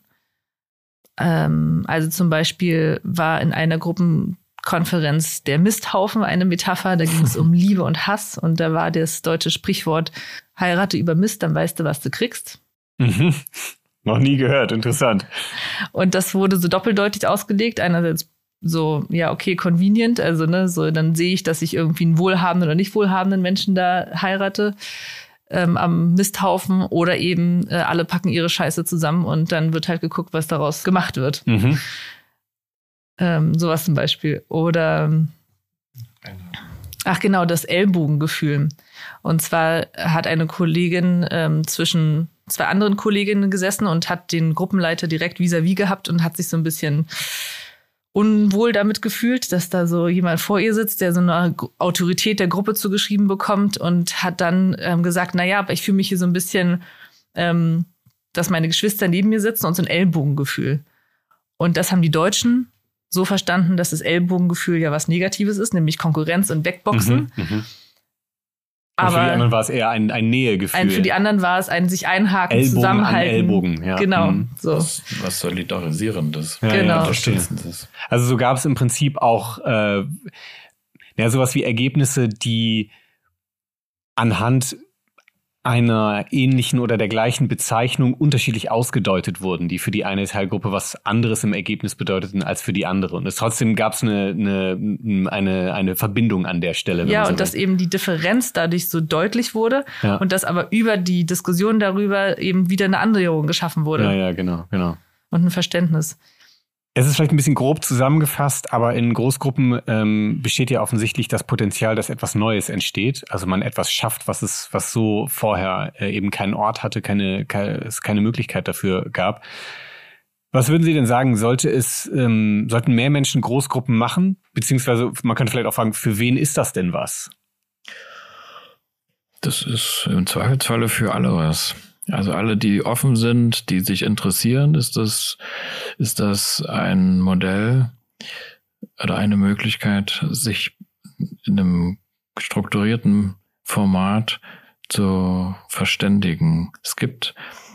Also zum Beispiel war in einer Gruppenkonferenz der Misthaufen eine Metapher, da ging es um Liebe und Hass und da war das deutsche Sprichwort, heirate über Mist, dann weißt du, was du kriegst. Mhm. Noch nie gehört, interessant. Und das wurde so doppeldeutig ausgelegt, einerseits so, ja, okay, convenient, also so dann sehe ich, dass ich irgendwie einen wohlhabenden oder nicht wohlhabenden Menschen da heirate. Am Misthaufen oder eben alle packen ihre Scheiße zusammen und dann wird halt geguckt, was daraus gemacht wird. Mhm. Sowas zum Beispiel. Oder das Ellbogengefühl. Und zwar hat eine Kollegin zwischen 2 anderen Kolleginnen gesessen und hat den Gruppenleiter direkt vis-à-vis gehabt und hat sich so ein bisschen unwohl damit gefühlt, dass da so jemand vor ihr sitzt, der so eine Autorität der Gruppe zugeschrieben bekommt und hat dann gesagt, naja, aber ich fühle mich hier so ein bisschen, dass meine Geschwister neben mir sitzen und so ein Ellbogengefühl. Und das haben die Deutschen so verstanden, dass das Ellbogengefühl ja was Negatives ist, nämlich Konkurrenz und Wegboxen. Aber für die anderen war es eher ein Nähegefühl. Für die anderen war es ein sich einhaken, Ellbogen zusammenhalten. An Ellbogen, ja. Genau. So. Was Solidarisierendes. Ja, genau. Unterstützendes. Also so gab es im Prinzip auch sowas wie Ergebnisse, die anhand einer ähnlichen oder der gleichen Bezeichnung unterschiedlich ausgedeutet wurden, die für die eine Teilgruppe was anderes im Ergebnis bedeuteten als für die andere. Und trotzdem gab es eine Verbindung an der Stelle. Ja, und dass eben die Differenz dadurch so deutlich wurde und dass aber über die Diskussion darüber eben wieder eine Annäherung geschaffen wurde. Ja, genau. Und ein Verständnis. Es ist vielleicht ein bisschen grob zusammengefasst, aber in Großgruppen besteht ja offensichtlich das Potenzial, dass etwas Neues entsteht. Also man etwas schafft, was so vorher eben keinen Ort hatte, es keine Möglichkeit dafür gab. Was würden Sie denn sagen, sollten mehr Menschen Großgruppen machen? Beziehungsweise man könnte vielleicht auch fragen, für wen ist das denn was? Das ist im Zweifelsfalle für alle was. Also alle, die offen sind, die sich interessieren, ist das ein Modell oder eine Möglichkeit, sich in einem strukturierten Format zu verständigen. Es gibt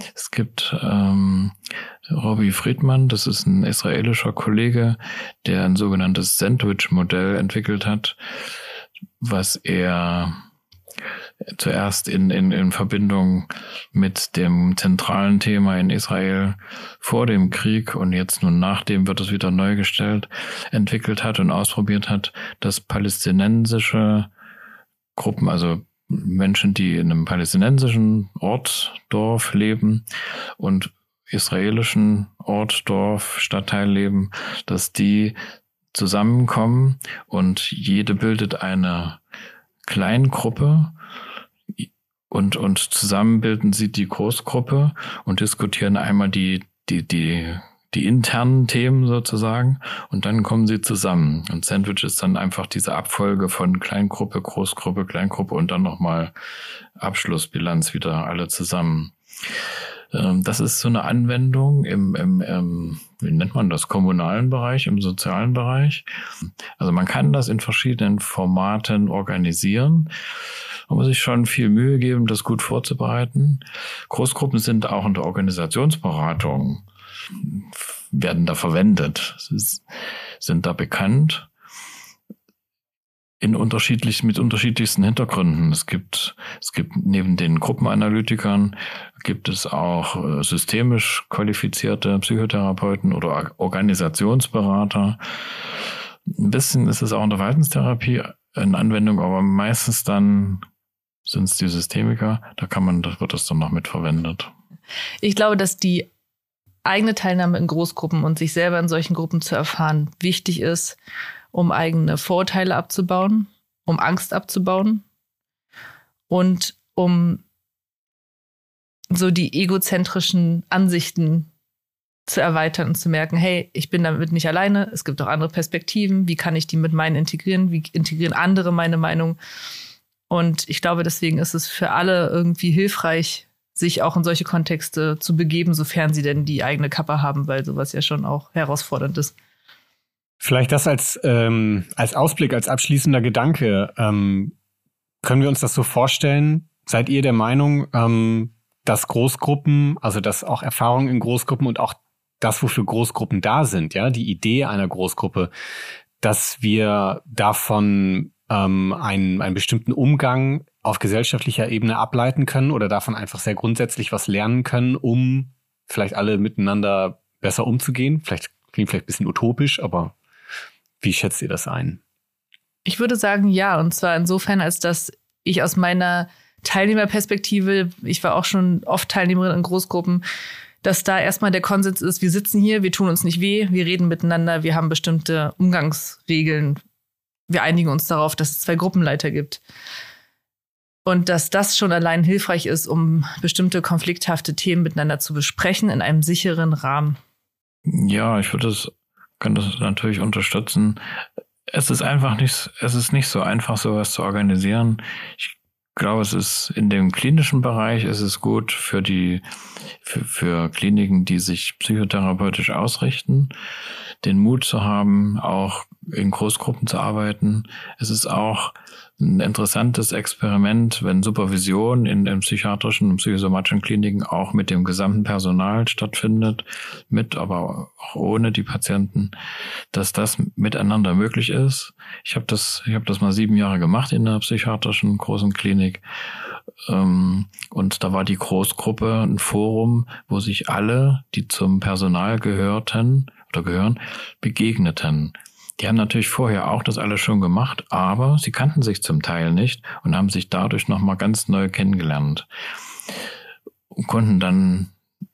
Robbie Friedman, das ist ein israelischer Kollege, der ein sogenanntes Sandwich-Modell entwickelt hat, was er zuerst in Verbindung mit dem zentralen Thema in Israel vor dem Krieg und jetzt nun nach dem wird es wieder neu gestellt, entwickelt hat und ausprobiert hat, dass palästinensische Gruppen, also Menschen, die in einem palästinensischen Ort, Dorf leben und israelischen Ort, Dorf, Stadtteil leben, dass die zusammenkommen und jede bildet eine Kleingruppe und zusammen bilden sie die Großgruppe und diskutieren einmal die internen Themen sozusagen und dann kommen sie zusammen. Und Sandwich ist dann einfach diese Abfolge von Kleingruppe, Großgruppe, Kleingruppe und dann nochmal Abschlussbilanz wieder alle zusammen. Das ist so eine Anwendung im wie nennt man das, kommunalen Bereich, im sozialen Bereich. Also man kann das in verschiedenen Formaten organisieren. Man muss sich schon viel Mühe geben, das gut vorzubereiten. Großgruppen sind auch in der Organisationsberatung, werden da verwendet, sind da bekannt. Mit unterschiedlichsten Hintergründen. Es gibt neben den Gruppenanalytikern gibt es auch systemisch qualifizierte Psychotherapeuten oder Organisationsberater. Ein bisschen ist es auch in der Verhaltenstherapie eine Anwendung, aber meistens dann sind es die Systemiker. Wird das dann noch mitverwendet. Ich glaube, dass die eigene Teilnahme in Großgruppen und sich selber in solchen Gruppen zu erfahren wichtig ist, um eigene Vorurteile abzubauen, um Angst abzubauen und um so die egozentrischen Ansichten zu erweitern und zu merken, hey, ich bin damit nicht alleine, es gibt auch andere Perspektiven, wie kann ich die mit meinen integrieren, wie integrieren andere meine Meinung? Und ich glaube, deswegen ist es für alle irgendwie hilfreich, sich auch in solche Kontexte zu begeben, sofern sie denn die eigene Kappe haben, weil sowas ja schon auch herausfordernd ist. Vielleicht das als Ausblick, als abschließender Gedanke. Können wir uns das so vorstellen? Seid ihr der Meinung, dass Großgruppen, also dass auch Erfahrungen in Großgruppen und auch das, wofür Großgruppen da sind, ja, die Idee einer Großgruppe, dass wir davon einen bestimmten Umgang auf gesellschaftlicher Ebene ableiten können oder davon einfach sehr grundsätzlich was lernen können, um vielleicht alle miteinander besser umzugehen? Klingt vielleicht ein bisschen utopisch, aber wie schätzt ihr das ein? Ich würde sagen, ja. Und zwar insofern, als dass ich aus meiner Teilnehmerperspektive, ich war auch schon oft Teilnehmerin in Großgruppen, dass da erstmal der Konsens ist, wir sitzen hier, wir tun uns nicht weh, wir reden miteinander, wir haben bestimmte Umgangsregeln. Wir einigen uns darauf, dass es 2 Gruppenleiter gibt. Und dass das schon allein hilfreich ist, um bestimmte konflikthafte Themen miteinander zu besprechen in einem sicheren Rahmen. Ja, kann das natürlich unterstützen. Es ist nicht so einfach, sowas zu organisieren. Ich glaube, es ist in dem klinischen Bereich gut für Kliniken, die sich psychotherapeutisch ausrichten, den Mut zu haben, auch in Großgruppen zu arbeiten. Es ist auch ein interessantes Experiment, wenn Supervision in psychiatrischen und psychosomatischen Kliniken auch mit dem gesamten Personal stattfindet, aber auch ohne die Patienten, dass das miteinander möglich ist. Ich habe das mal 7 Jahre gemacht in einer psychiatrischen großen Klinik. Und da war die Großgruppe ein Forum, wo sich alle, die zum Personal gehören, begegneten. Die haben natürlich vorher auch das alles schon gemacht, aber sie kannten sich zum Teil nicht und haben sich dadurch nochmal ganz neu kennengelernt und konnten dann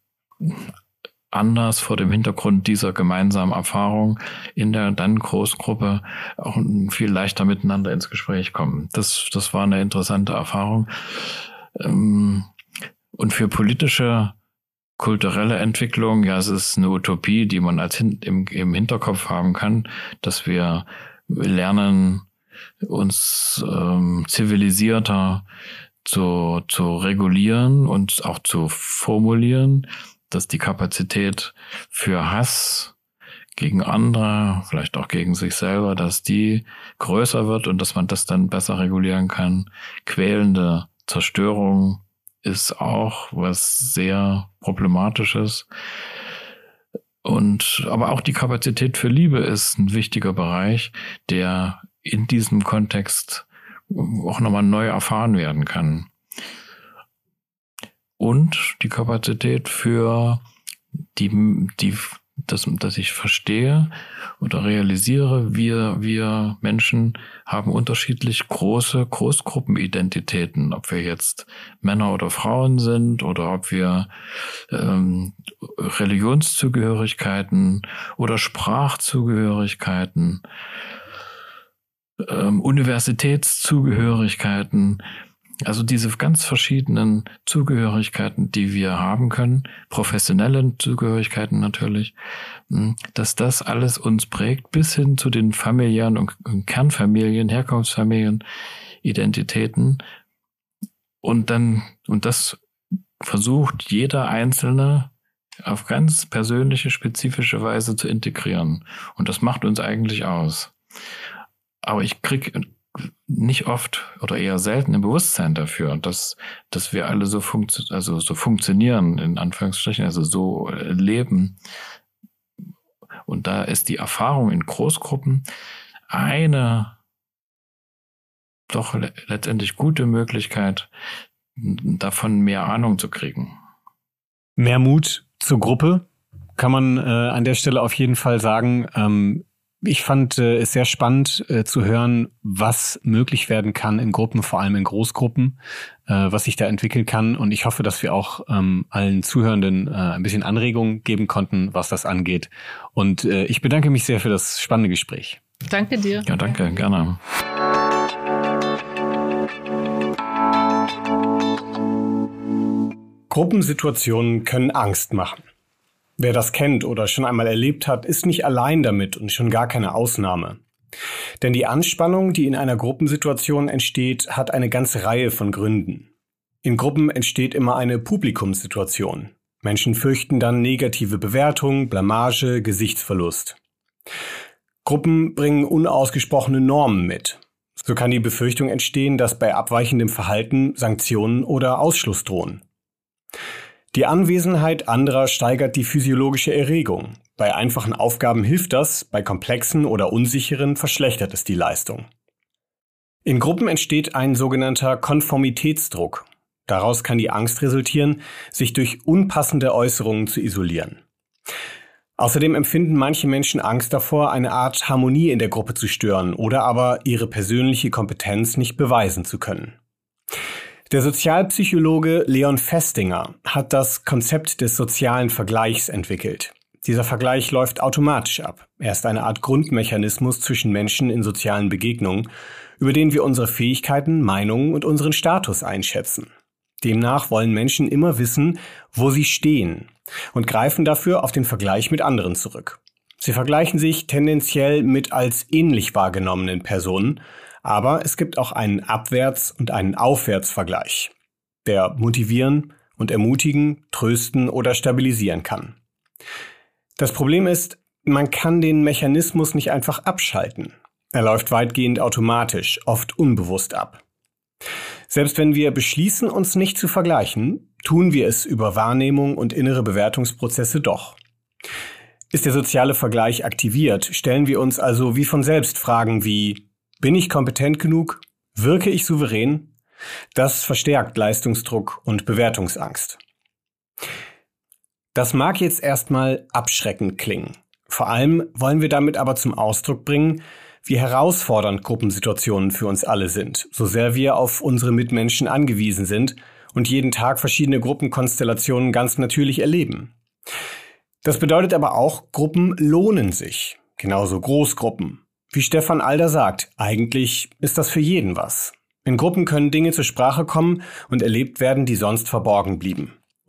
anders vor dem Hintergrund dieser gemeinsamen Erfahrung in der dann Großgruppe auch viel leichter miteinander ins Gespräch kommen. Das war eine interessante Erfahrung. Und für politische kulturelle Entwicklung, ja, es ist eine Utopie, die man im Hinterkopf haben kann, dass wir lernen, uns zivilisierter zu regulieren und auch zu formulieren, dass die Kapazität für Hass gegen andere, vielleicht auch gegen sich selber, dass die größer wird und dass man das dann besser regulieren kann. Quälende Zerstörung ist auch was sehr Problematisches. Aber auch die Kapazität für Liebe ist ein wichtiger Bereich, der in diesem Kontext auch nochmal neu erfahren werden kann. Und die Kapazität für dass ich verstehe oder realisiere, wir Menschen haben unterschiedlich große Großgruppenidentitäten, ob wir jetzt Männer oder Frauen sind oder ob wir Religionszugehörigkeiten oder Sprachzugehörigkeiten, Universitätszugehörigkeiten, also diese ganz verschiedenen Zugehörigkeiten, die wir haben können, professionelle Zugehörigkeiten natürlich, dass das alles uns prägt, bis hin zu den familiären und Kernfamilien, Herkunftsfamilien, Identitäten. Und das versucht jeder Einzelne auf ganz persönliche, spezifische Weise zu integrieren. Und das macht uns eigentlich aus. Aber ich kriege nicht oft oder eher selten ein Bewusstsein dafür, dass wir alle so funktionieren, in Anführungsstrichen, also so leben. Und da ist die Erfahrung in Großgruppen eine doch letztendlich gute Möglichkeit, davon mehr Ahnung zu kriegen. Mehr Mut zur Gruppe kann man an der Stelle auf jeden Fall sagen. Ich fand es sehr spannend zu hören, was möglich werden kann in Gruppen, vor allem in Großgruppen, was sich da entwickeln kann. Und ich hoffe, dass wir auch allen Zuhörenden ein bisschen Anregungen geben konnten, was das angeht. Und ich bedanke mich sehr für das spannende Gespräch. Danke dir. Ja, danke, gerne. Gruppensituationen können Angst machen. Wer das kennt oder schon einmal erlebt hat, ist nicht allein damit und schon gar keine Ausnahme. Denn die Anspannung, die in einer Gruppensituation entsteht, hat eine ganze Reihe von Gründen. In Gruppen entsteht immer eine Publikumssituation. Menschen fürchten dann negative Bewertung, Blamage, Gesichtsverlust. Gruppen bringen unausgesprochene Normen mit. So kann die Befürchtung entstehen, dass bei abweichendem Verhalten Sanktionen oder Ausschluss drohen. Die Anwesenheit anderer steigert die physiologische Erregung. Bei einfachen Aufgaben hilft das, bei komplexen oder unsicheren verschlechtert es die Leistung. In Gruppen entsteht ein sogenannter Konformitätsdruck. Daraus kann die Angst resultieren, sich durch unpassende Äußerungen zu isolieren. Außerdem empfinden manche Menschen Angst davor, eine Art Harmonie in der Gruppe zu stören oder aber ihre persönliche Kompetenz nicht beweisen zu können. Der Sozialpsychologe Leon Festinger hat das Konzept des sozialen Vergleichs entwickelt. Dieser Vergleich läuft automatisch ab. Er ist eine Art Grundmechanismus zwischen Menschen in sozialen Begegnungen, über den wir unsere Fähigkeiten, Meinungen und unseren Status einschätzen. Demnach wollen Menschen immer wissen, wo sie stehen und greifen dafür auf den Vergleich mit anderen zurück. Sie vergleichen sich tendenziell mit als ähnlich wahrgenommenen Personen, aber es gibt auch einen Abwärts- und einen Aufwärtsvergleich, der motivieren und ermutigen, trösten oder stabilisieren kann. Das Problem ist, man kann den Mechanismus nicht einfach abschalten. Er läuft weitgehend automatisch, oft unbewusst ab. Selbst wenn wir beschließen, uns nicht zu vergleichen, tun wir es über Wahrnehmung und innere Bewertungsprozesse doch. Ist der soziale Vergleich aktiviert, stellen wir uns also wie von selbst Fragen wie: Bin ich kompetent genug? Wirke ich souverän? Das verstärkt Leistungsdruck und Bewertungsangst. Das mag jetzt erstmal abschreckend klingen. Vor allem wollen wir damit aber zum Ausdruck bringen, wie herausfordernd Gruppensituationen für uns alle sind, so sehr wir auf unsere Mitmenschen angewiesen sind und jeden Tag verschiedene Gruppenkonstellationen ganz natürlich erleben. Das bedeutet aber auch, Gruppen lohnen sich, genauso Großgruppen. Wie Stefan Alder sagt, eigentlich ist das für jeden was. In Gruppen können Dinge zur Sprache kommen und erlebt werden, die sonst verborgen blieben.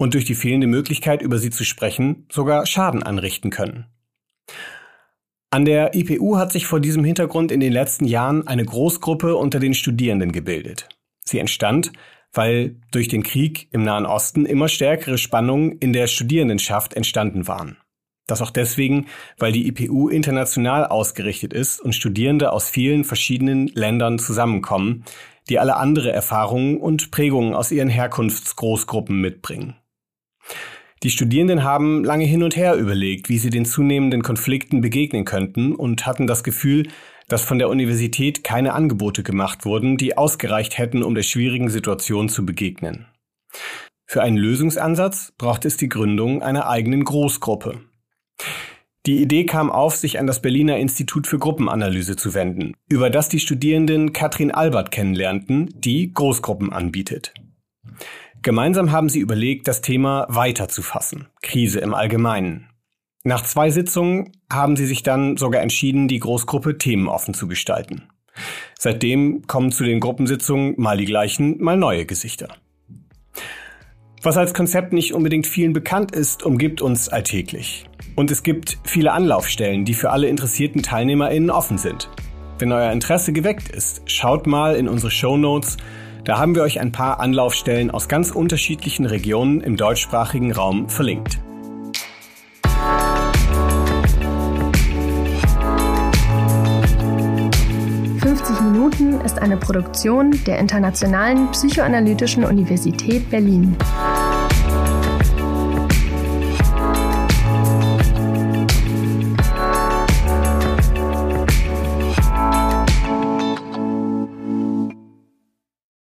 und durch die fehlende Möglichkeit, über sie zu sprechen, sogar Schaden anrichten können. An der IPU hat sich vor diesem Hintergrund in den letzten Jahren eine Großgruppe unter den Studierenden gebildet. Sie entstand, weil durch den Krieg im Nahen Osten immer stärkere Spannungen in der Studierendenschaft entstanden waren. Das auch deswegen, weil die IPU international ausgerichtet ist und Studierende aus vielen verschiedenen Ländern zusammenkommen, die alle andere Erfahrungen und Prägungen aus ihren Herkunftsgroßgruppen mitbringen. Die Studierenden haben lange hin und her überlegt, wie sie den zunehmenden Konflikten begegnen könnten und hatten das Gefühl, dass von der Universität keine Angebote gemacht wurden, die ausgereicht hätten, um der schwierigen Situation zu begegnen. Für einen Lösungsansatz braucht es die Gründung einer eigenen Großgruppe. Die Idee kam auf, sich an das Berliner Institut für Gruppenanalyse zu wenden, über das die Studierenden Katrin Albert kennenlernten, die Großgruppen anbietet. Gemeinsam haben sie überlegt, das Thema weiter zu fassen, Krise im Allgemeinen. Nach 2 Sitzungen haben sie sich dann sogar entschieden, die Großgruppe themenoffen zu gestalten. Seitdem kommen zu den Gruppensitzungen mal die gleichen, mal neue Gesichter. Was als Konzept nicht unbedingt vielen bekannt ist, umgibt uns alltäglich. Und es gibt viele Anlaufstellen, die für alle interessierten TeilnehmerInnen offen sind. Wenn euer Interesse geweckt ist, schaut mal in unsere Shownotes. Da haben wir euch ein paar Anlaufstellen aus ganz unterschiedlichen Regionen im deutschsprachigen Raum verlinkt. Minuten ist eine Produktion der Internationalen Psychoanalytischen Universität Berlin.